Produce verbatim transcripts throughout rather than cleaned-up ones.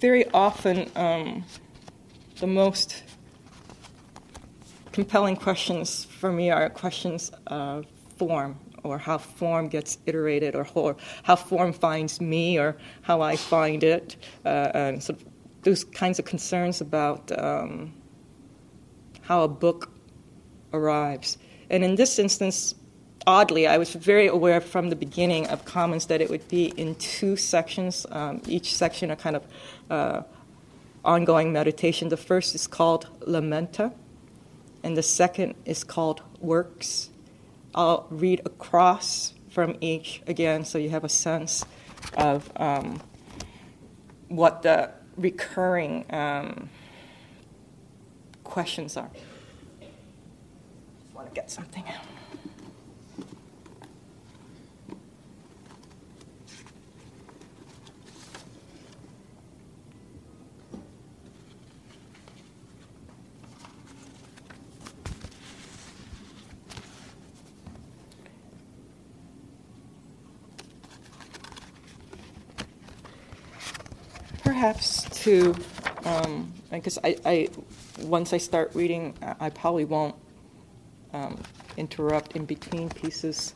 very often um, the most compelling questions for me are questions of form, or how form gets iterated, or, or how form finds me, or how I find it, uh, and sort of those kinds of concerns about um, how a book arrives. And in this instance, oddly, I was very aware from the beginning of Commons that it would be in two sections, um, each section a kind of uh, ongoing meditation. The first is called Lamenta, and the second is called Works. I'll read across from each again so you have a sense of um, what the recurring um, questions are. Just want to get something out. Perhaps to, um, because I, I, once I start reading, I probably won't um, interrupt in between pieces.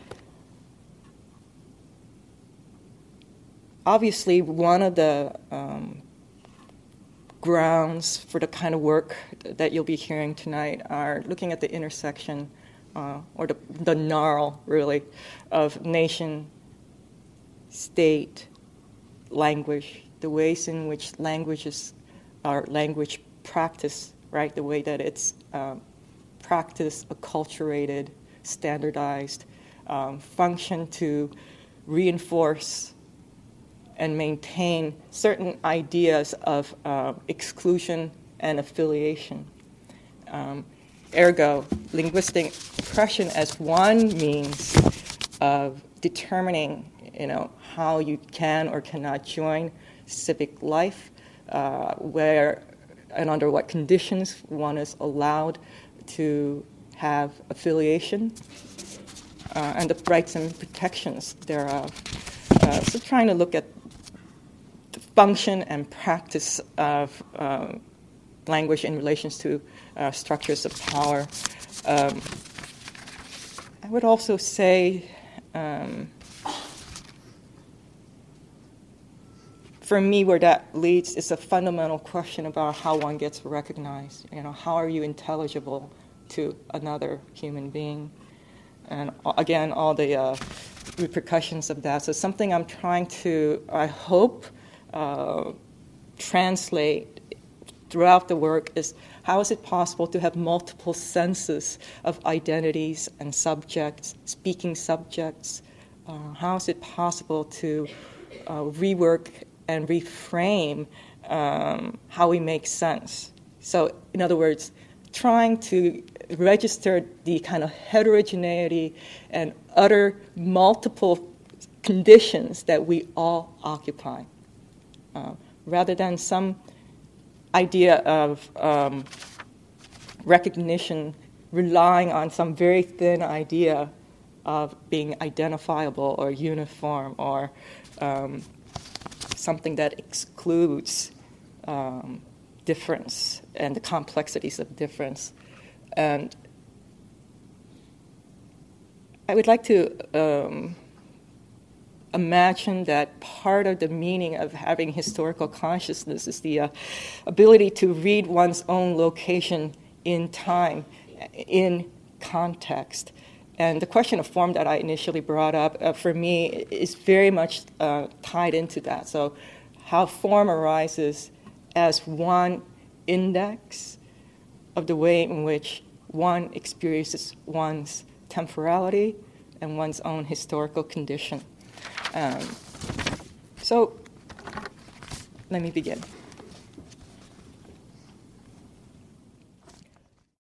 Obviously, one of the um, grounds for the kind of work that you'll be hearing tonight are looking at the intersection, uh, or the, the gnarl, really, of nation, state, language, the ways in which languages are language practice, right? The way that it's um, practiced, acculturated, standardized, um, function to reinforce and maintain certain ideas of uh, exclusion and affiliation. Um, ergo, linguistic oppression as one means of determining, you know, how you can or cannot join civic life, uh, where and under what conditions one is allowed to have affiliation, uh, and the rights and protections thereof. Uh, so trying to look at the function and practice of uh, language in relations to uh, structures of power. Um, I would also say um, for me, where that leads is a fundamental question about how one gets recognized. You know, how are you intelligible to another human being? And again, all the uh, repercussions of that. So something I'm trying to, I hope, uh, translate throughout the work is how is it possible to have multiple senses of identities and subjects, speaking subjects? Uh, how is it possible to uh, rework and reframe um, how we make sense? So, in other words, trying to register the kind of heterogeneity and utter multiple conditions that we all occupy, uh, rather than some idea of um, recognition relying on some very thin idea of being identifiable or uniform or um, something that excludes um, difference and the complexities of difference. And I would like to um, imagine that part of the meaning of having historical consciousness is the uh, ability to read one's own location in time, in context. And the question of form that I initially brought up, uh, for me, is very much uh, tied into that. So how form arises as one index of the way in which one experiences one's temporality and one's own historical condition. Um, so let me begin.